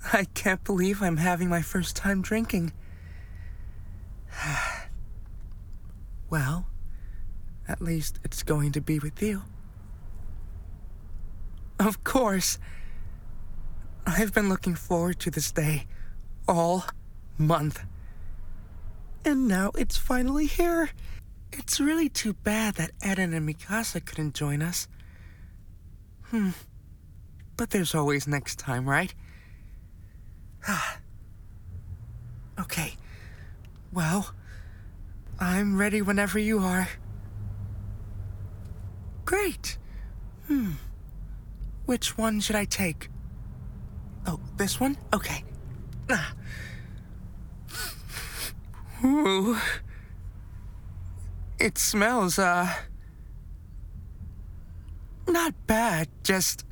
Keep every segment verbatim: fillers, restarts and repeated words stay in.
I can't believe I'm having my first time drinking. Well, at least it's going to be with you. Of course. I've been looking forward to this day all month. And now it's finally here. It's really too bad that Eden and Mikasa couldn't join us. Hmm. But there's always next time, right? Okay. Well, I'm ready whenever you are. Great. Hmm. Which one should I take? Oh, this one? Okay. Ah. Ooh. It smells, uh... not bad, just...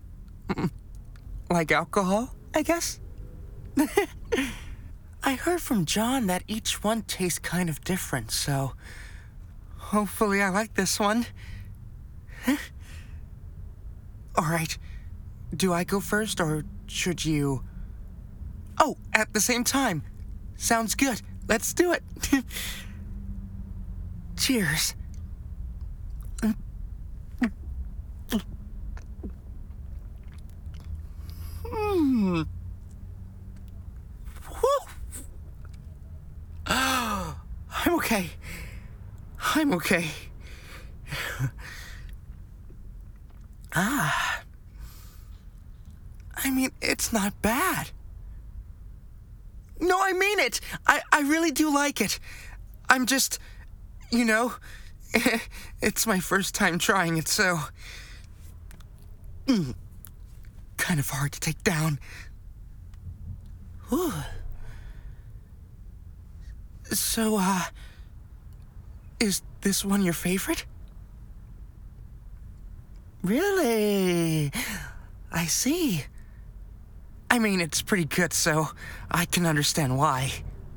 like alcohol, I guess? I heard from John that each one tastes kind of different, so... hopefully I like this one. Alright, do I go first, or should you... Oh, at the same time. Sounds good. Let's do it. Cheers. Mm. I'm okay. I'm okay. Ah. I mean, it's not bad. No, I mean it. I, I really do like it. I'm just, you know, it's my first time trying it, so... Mm, kind of hard to take down. Ooh. So, uh, is this one your favorite? Really? I see. I mean, it's pretty good, so I can understand why.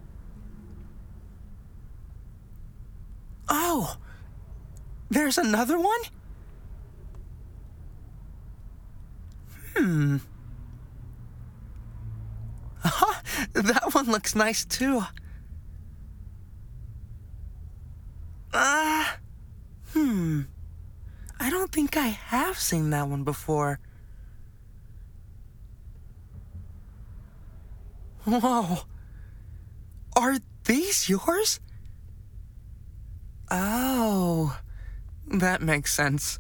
Oh, there's another one? Hmm. Uh-huh, that one looks nice, too. Uh, hmm. I don't think I have seen that one before. Whoa. Are these yours? Oh, that makes sense.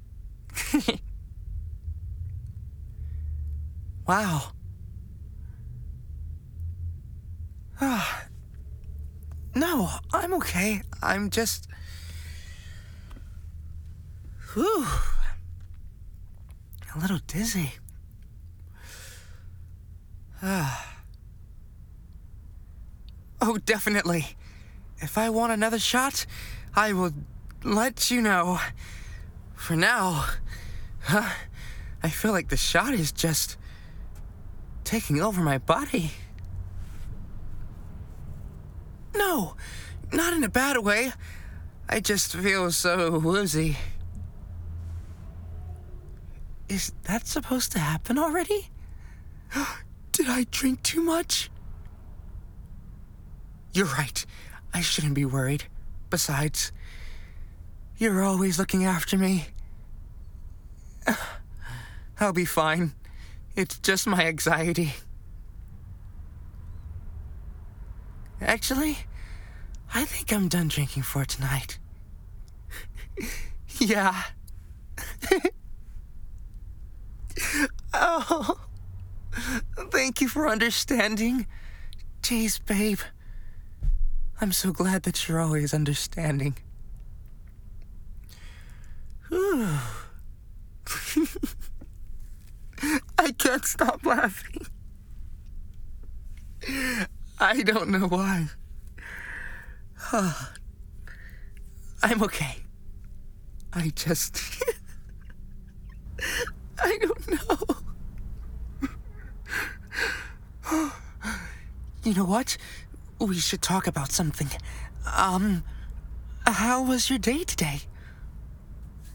Wow. Ah. No, I'm okay. I'm just... Whew. A little dizzy. Ah. Oh, definitely. If I want another shot, I will let you know. For now, huh, I feel like the shot is just taking over my body. No, not in a bad way. I just feel so woozy. Is that supposed to happen already? Did I drink too much? You're right. I shouldn't be worried. Besides, you're always looking after me. I'll be fine. It's just my anxiety. Actually, I think I'm done drinking for tonight. Yeah. Oh, thank you for understanding. Jeez, babe. I'm so glad that you're always understanding. Whew. I can't stop laughing. I don't know why. I'm okay. I just... I don't know. You know what? We should talk about something. Um, how was your day today?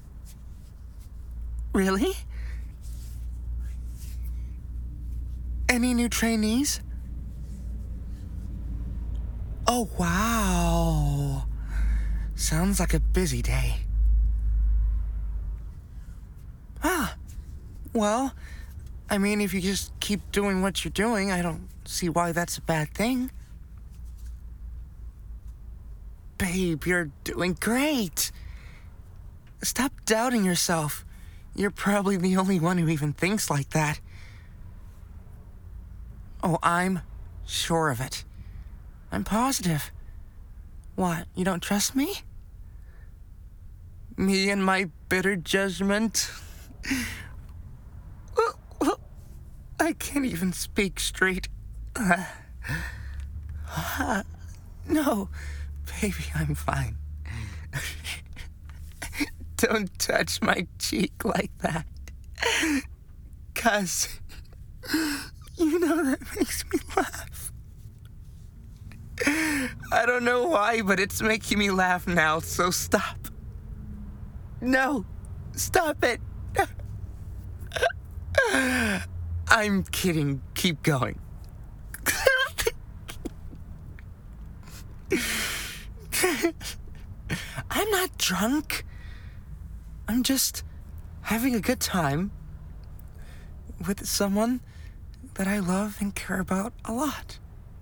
Really? Any new trainees? Oh, wow. Sounds like a busy day. Ah, well, I mean, if you just keep doing what you're doing, I don't see why that's a bad thing. Babe, you're doing great. Stop doubting yourself. You're probably the only one who even thinks like that. Oh, I'm sure of it. I'm positive. What, you don't trust me? Me and my bitter judgment? Well, well, I can't even speak straight. Uh, uh, no, baby, I'm fine. Don't touch my cheek like that. 'Cause you know that makes me laugh. I don't know why, but it's making me laugh now, so stop. No, stop it. I'm kidding. Keep going. I'm not drunk. I'm just having a good time with someone that I love and care about a lot.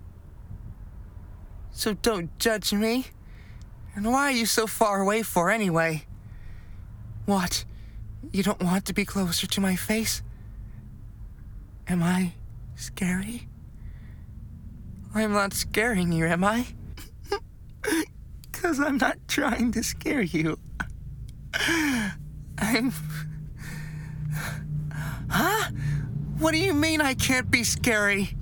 So don't judge me. And why are you so far away for anyway? What? You don't want to be closer to my face? Am I scary? I'm not scaring you, am I? 'Cause I'm not trying to scare you. I'm... Huh? What do you mean I can't be scary?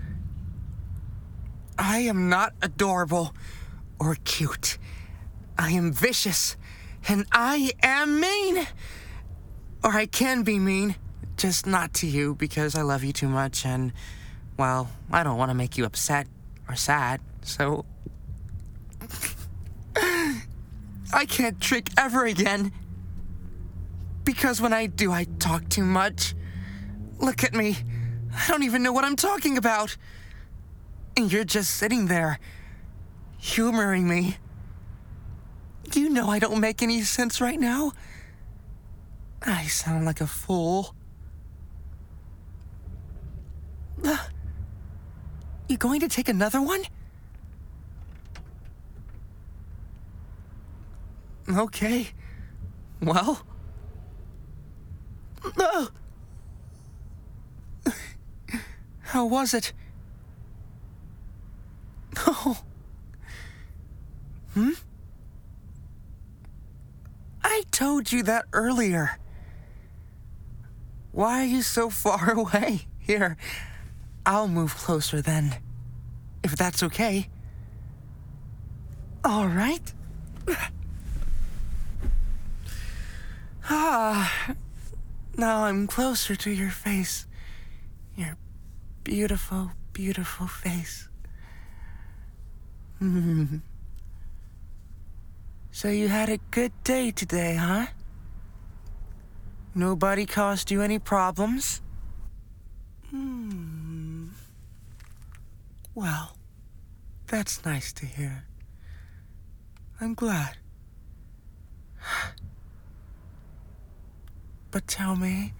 I am not adorable or cute. I am vicious, and I am mean. Or I can be mean, just not to you because I love you too much and, well, I don't want to make you upset or sad, so... I can't drink ever again. Because when I do, I talk too much. Look at me. I don't even know what I'm talking about. And you're just sitting there, humoring me. You know I don't make any sense right now. I sound like a fool. Uh, you going to take another one? Okay. Well. No. How was it? Oh. Hmm? I told you that earlier. Why are you so far away? Here, I'll move closer then, if that's okay. All right. Ah, now I'm closer to your face. Your beautiful, beautiful face. Hmm. So you had a good day today, huh? Nobody caused you any problems? Hmm. Well, that's nice to hear. I'm glad. But tell me,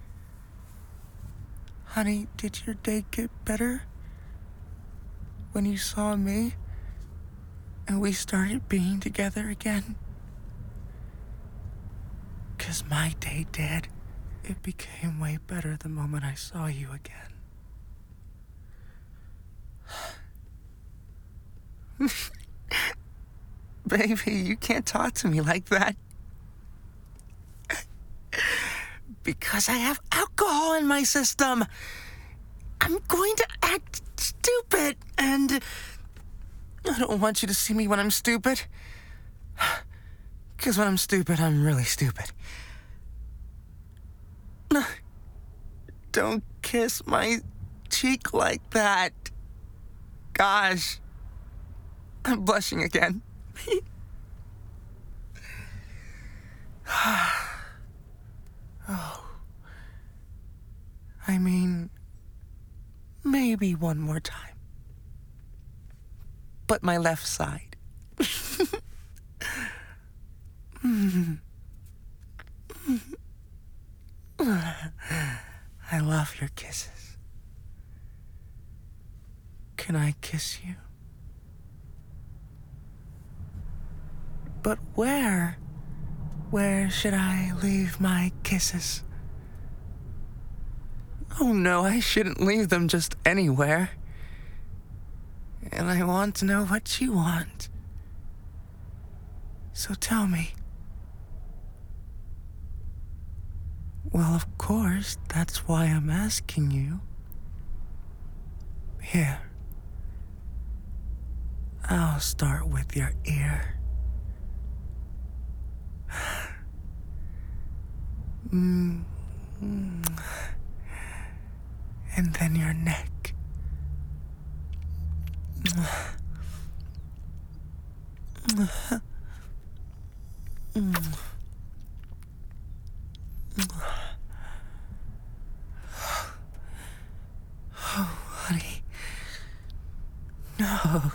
honey, did your day get better when you saw me and we started being together again? 'Cause my day did. It became way better the moment I saw you again. Baby, you can't talk to me like that. Because I have alcohol in my system. I'm going to act stupid, and I don't want you to see me when I'm stupid. Because when I'm stupid, I'm really stupid. Don't kiss my cheek like that. Gosh, I'm blushing again. Oh. I mean, maybe one more time. But my left side. I love your kisses. Can I kiss you? But where? Where should I leave my kisses? Oh no, I shouldn't leave them just anywhere. And I want to know what you want. So tell me. Well, of course, that's why I'm asking you. Here. I'll start with your ear. Mm. And then your neck. Oh, honey. No.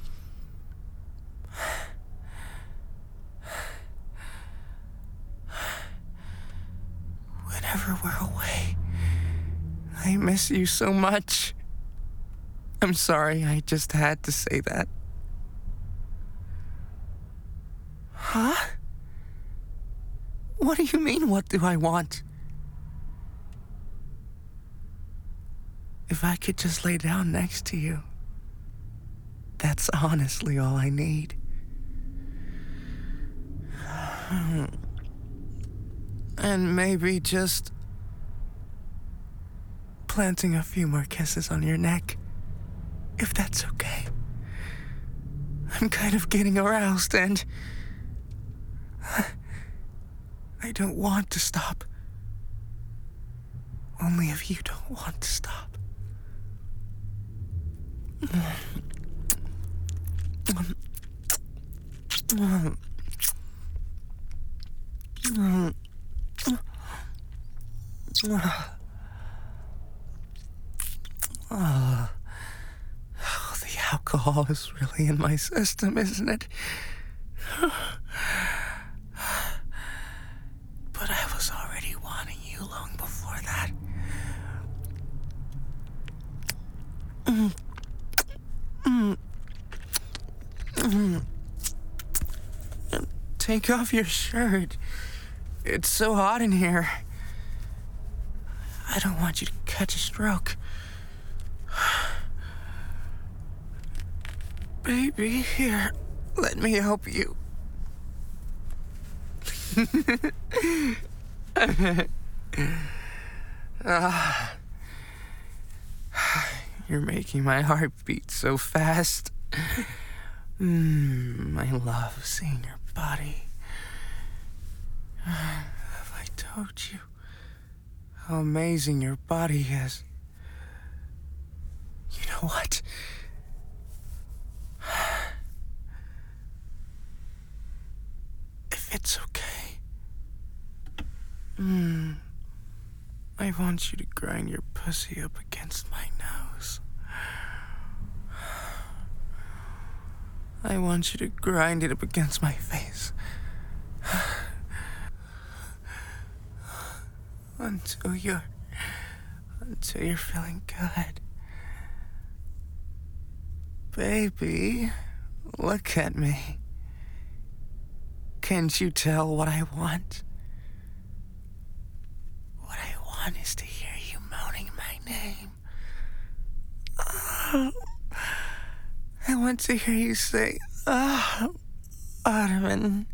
Whenever we're away, I miss you so much. I'm sorry, I just had to say that. Huh? What do you mean, what do I want? If I could just lay down next to you, that's honestly all I need. And maybe just planting a few more kisses on your neck, if that's okay. I'm kind of getting aroused and I don't want to stop. Only if you don't want to stop. Oh, the alcohol is really in my system, isn't it? But I was already wanting you long before that. Mm. Mm. Mm. Take off your shirt. It's so hot in here. I don't want you to catch a stroke. Baby, here, let me help you. uh, you're making my heart beat so fast. Mm, I love seeing your body. Have I told you how amazing your body is? You know what? If it's okay, mm, I want you to grind your pussy up against my nose. I want you to grind it up against my face. Until you're... Until you're feeling good. Baby, look at me. Can't you tell what I want? What I want is to hear you moaning my name. Oh, I want to hear you say, oh, Ottoman.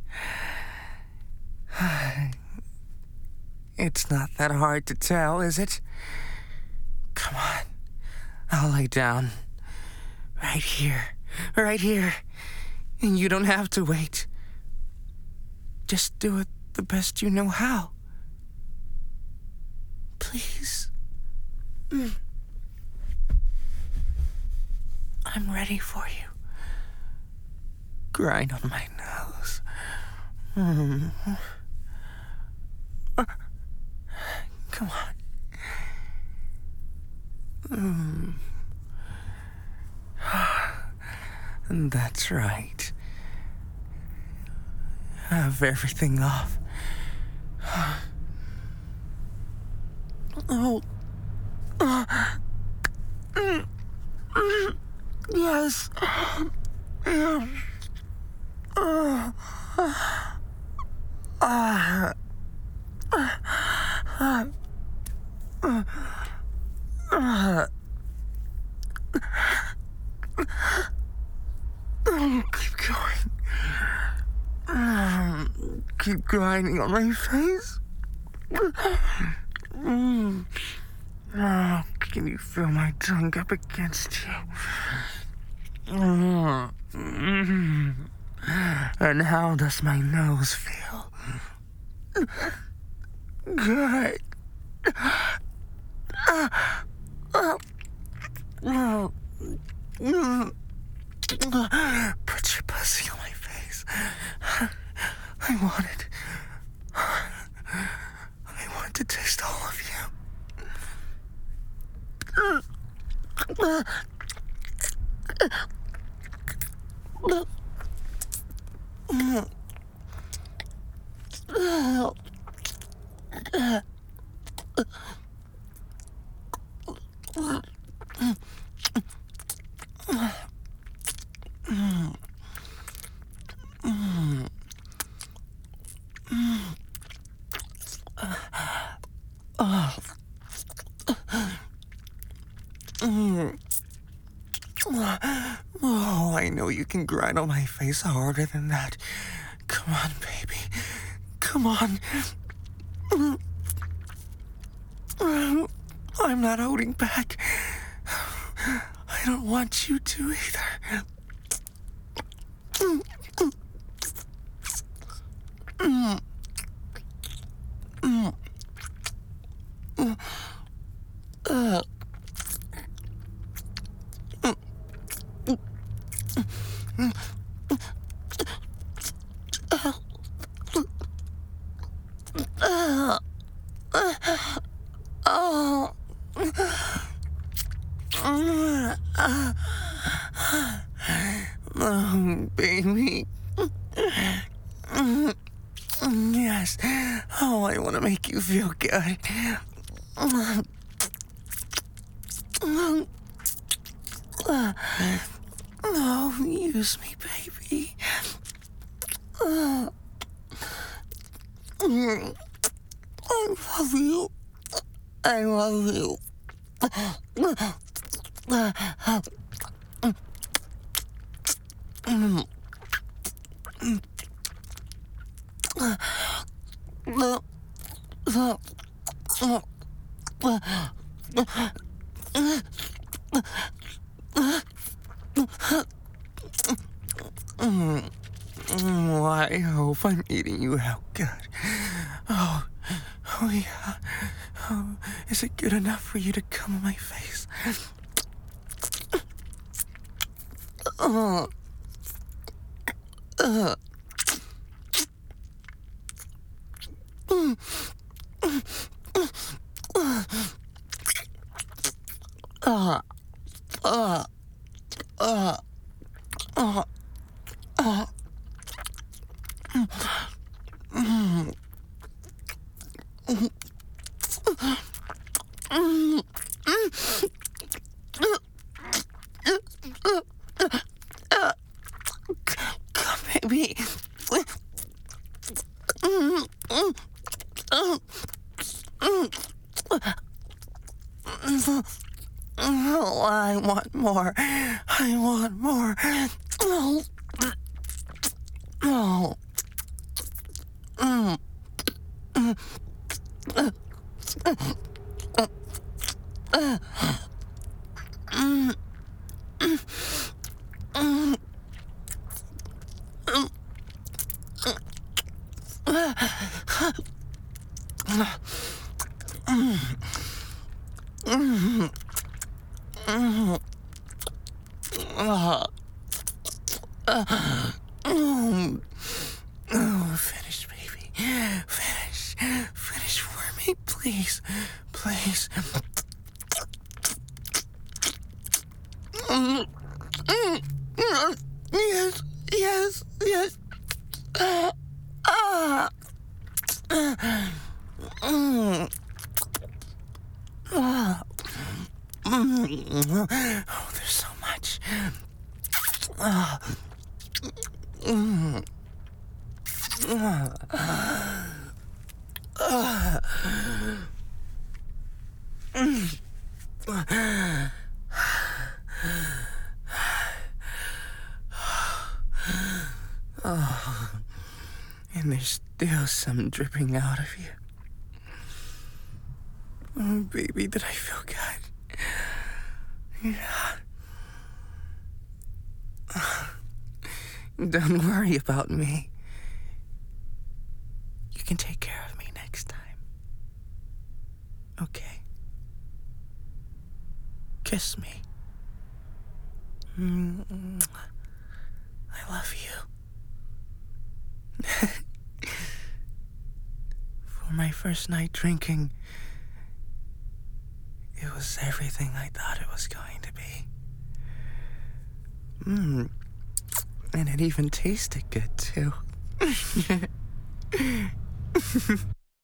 It's not that hard to tell, is it? Come on, I'll lay down. Right here, right here. And you don't have to wait. Just do it the best you know how. Please. Mm. I'm ready for you. Grind on my nose. Mm. Come on. Mm. That's right. Have everything off. Oh. Uh, mm, mm, yes. Uh, uh, uh, uh, uh, uh, keep going. Um, keep grinding on my face. Mm. Oh, can you feel my tongue up against you? Mm. Mm. And how does my nose feel? Good. Uh, uh, uh, mm. Put your pussy on my face. I want it. I want to taste all of you. Uh, uh, uh, uh, uh, Oh, I know you can grind on my face harder than that. Come on, baby. Come on. I'm not holding back. I don't want you to either. Uh. Oh. Oh, baby. Yes. Oh, I want to make you feel good. Oh, use me, baby. I love you. I love you. Oh, I hope I'm eating you out good. Oh, oh yeah. Oh, is it good enough for you to come on my face? Oh. Uh. Mm. Uh. Uh. Uh. Uh. Uh. Mm. Mm. Come, baby. Oh, I want more. I want more. Oh. Oh. Mm. Mm. Uh. Uh. Uh. Mm. Mm. Mm. Oh, finish, baby. Finish. Finish for me, please. Please. Yes, yes, yes. Ah, ah. Mm. Ah. Mm. Oh, there's so much. Ah. Mm. Ah. Ah. Mm. Oh, and there's still some dripping out of you. Oh, baby, did I feel good? Yeah. Don't worry about me. You can take care of me next time. Okay? Kiss me. Mm, I love you. For my first night drinking, it was everything I thought it was going to be. Mmm. And it even tasted good, too.